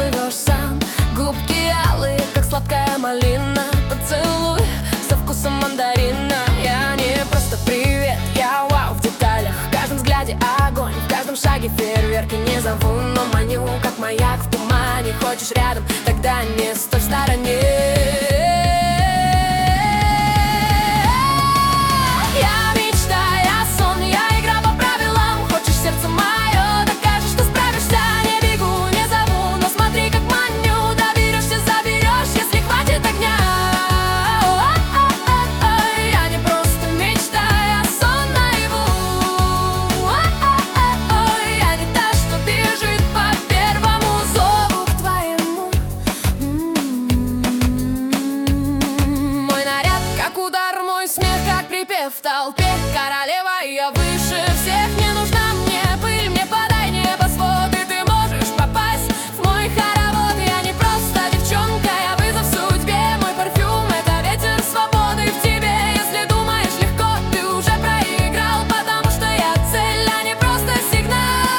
поплывешь сам. Губки алые, как сладкая малина, поцелуй со вкусом мандарина. Я не просто привет, я вау в деталях. В каждом взгляде огонь, в каждом шаге фейерверк. И не зову, но маню, как маяк в тумане. Хочешь рядом, тогда не стой в стороне. В толпе королева, я выше всех. Не нужна мне пыль, мне подай небосвод, и ты можешь попасть в мой хоровод. Я не просто девчонка, я вызов судьбе. Мой парфюм — это ветер свободы в тебе. Если думаешь легко, ты уже проиграл, потому что я цель, а не просто сигнал.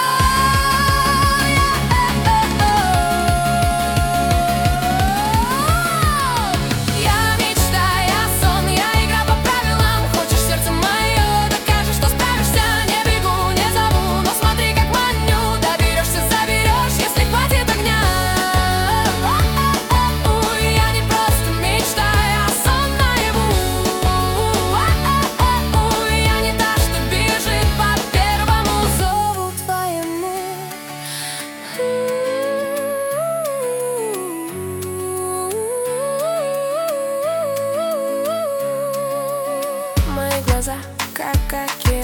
Я мечта, я сон, я игра по правилам. Сердце мое, докажешь, что справишься. Не бегу, не зову, но смотри, как маню. Доберешься, заберешь, если хватит огня. Я не просто мечта, я сон наяву. Я не та, что бежит по первому зову твоему. Мои глаза, как